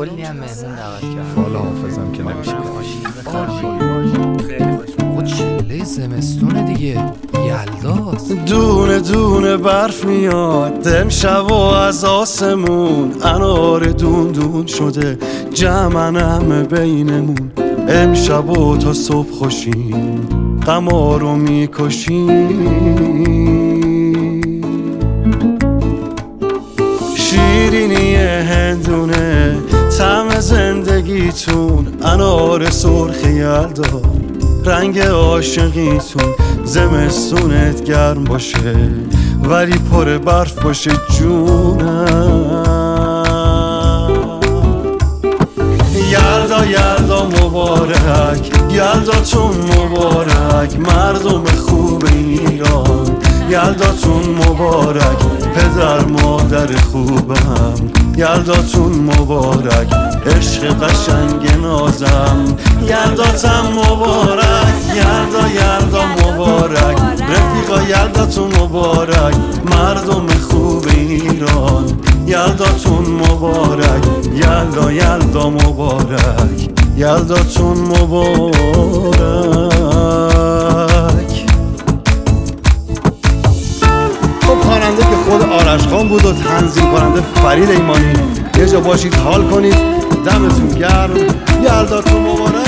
کلی هم مهمون دعوت کرد. والا حافظم که نمیشه. آقا چله زمستونه دیگه، یلداست. دونه دونه برف میاد امشب و از آسمون، انار دون دون شده جمعن همه بینمون. امشب و تا صبح خوشیم غما رو میکشیم. شیرینی هندونه طعم زندگیتون، انار سرخ یلدا رنگ عاشقیتون. زمستونت گرم باشه ولی پر برف باشه جونم. یلدا یلدا مبارک، یلداتون مبارک مردم خوب ایران. یلداتون مبارک پدر مادر خوبم. یلداتون مبارک عشق قشنگ نازم. یلداتم مبارک، یلدا یلدا مبارک رفیقا. یلداتون مبارک مردم خوب ایران. یلداتون مبارک، یلدا یلدا مبارک، یلداتون مبارک. خب خواننده که خود آرش خان بود و تنظیم کننده فرید ایمانی. یه جا باشید حال کنید، دمتون گرم، یلداتون مبارک.